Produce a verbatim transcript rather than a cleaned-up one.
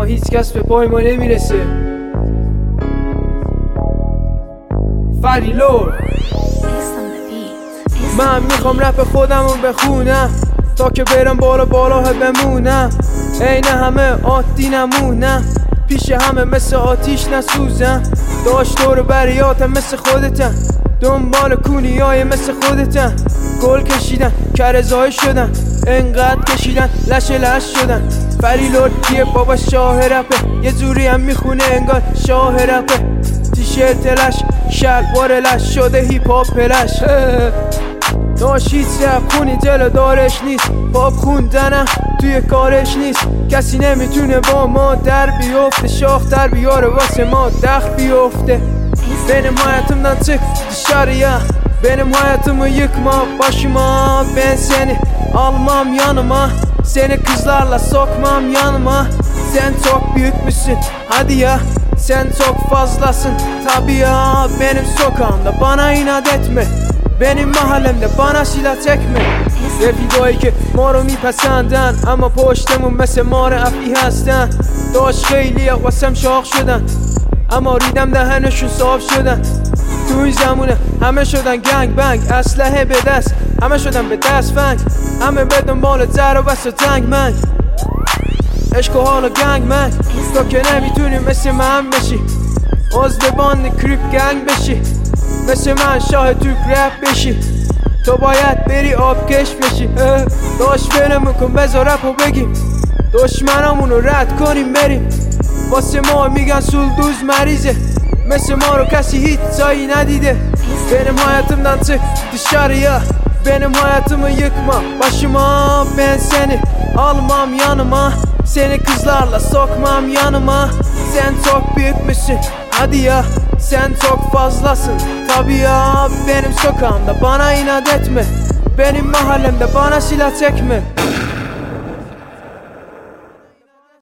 هیچ کس به پای ما نمیرسه. فریلور من میخوام رپ خودمو بخونم تا که برم بالا بالا بمونم. عین همه عادی نمونم، پیش همه مثل آتیش نسوزم. داشت دور بریاتم مثل خودتم، دنبال کونیای مثل خودتم. گل کشیدن کرزای شدن، انقدر کشیدن لش لش شدن. فریلور کیه بابا؟ شاه رپه، یه جوری هم میخونه انگار شاه رپه. تیشرت لش شلوار لش شده هیپ هاپ پلش. داشت هیچ رپ خونی جلو دارش نیست، پاپ خوندنم توی کارش نیست. کسی نمیتونه با ما در بیفته، شاخ در بیاره واسه ما دخ بیفته. Benim hayatımdan çık dışarıya, benim hayatımı yıkma başıma. Ben seni almam yanıma, seni kızlarla sokmam yanıma. Sen çok büyükmüşsün hadi ya, sen çok fazlasın tabi ya. Benim sokağımda bana inat etme, benim mahallemde bana silah çekme. رفیقایی که ما رو میپسندن اما پشتمون مثل مار افعی هستن. داشت خیلی واسم شاخ شدن اما ریدم دهنشون صاف شدن. تو این زمونه همه شدن گنگ بنگ، اسلحه به دست همه شدن به دست فنگ. همه به دنبال زر و بس و تنگ منگ، عشق و حال و گنگ منگ. تو که نمیتونی مثل من بشی، عضو باند کریپ گنگ بشی. مثل من شاه توک رپ بشی، تو باید بری آبکش بشی. داشت برمون کن بذار رپ و بگیم، دشمنامونو رد کنیم بریم. واسه ما میگن سولدوز مریضه، مثل ما رو kesi hiç sayı ندیده. Benim hayatımdan çık dışarıya, benim hayatımı yıkma başıma. Ben seni almam yanıma, seni kızlarla sokmam yanıma. Sen çok büyükmüşsün hadi ya, sen çok fazlasın tabi ya. Benim sokağımda bana inat etme, benim mahallemde bana silah çekme.